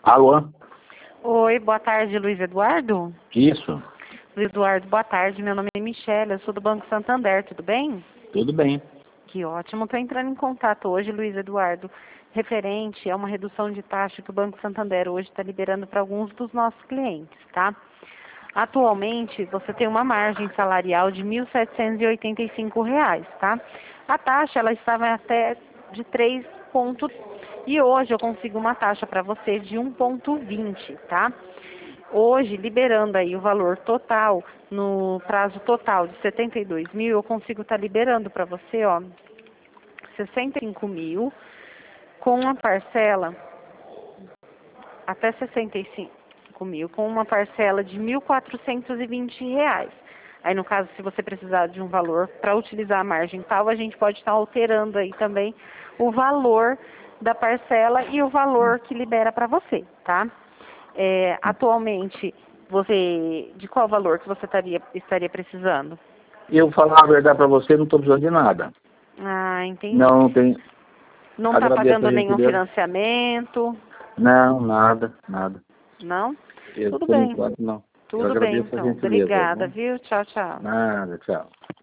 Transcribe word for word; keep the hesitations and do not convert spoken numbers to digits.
Alô? Oi, boa tarde, Luiz Eduardo. Isso, Luiz Eduardo, boa tarde. Meu nome é Michele, eu sou do Banco Santander, tudo bem? tudo bem. Que ótimo. Estou entrando em contato hoje, Luiz Eduardo, referente a uma redução de taxa que o Banco Santander hoje está liberando para alguns dos nossos clientes, tá? Atualmente, você tem uma margem salarial de mil setecentos e oitenta e cinco reais, tá? A taxa, ela estava até de três ponto e hoje eu consigo uma taxa para você de um ponto vinte, tá? Hoje, liberando aí o valor total, no prazo total de setenta e dois mil, eu consigo estar liberando para você, ó, sessenta e cinco mil, com uma parcela, até sessenta e cinco mil, com uma parcela de mil quatrocentos e vinte reais. Aí, no caso, se você precisar de um valor para utilizar a margem tal, a gente pode estar alterando aí também o valor da parcela e o valor que libera para você, tá? É, atualmente, você, de qual valor que você estaria, estaria precisando? Eu falar a verdade para você, não estou precisando de nada. Ah, entendi. Não tem. Não está Agradeço pagando a nenhum gentileza. financiamento? Não, nada, nada. Não? Eu, Tudo por bem. enquanto, não. Eu Tudo bem, agradeço a então. gentileza, Obrigada, viu? viu? Tchau, tchau. Nada, tchau.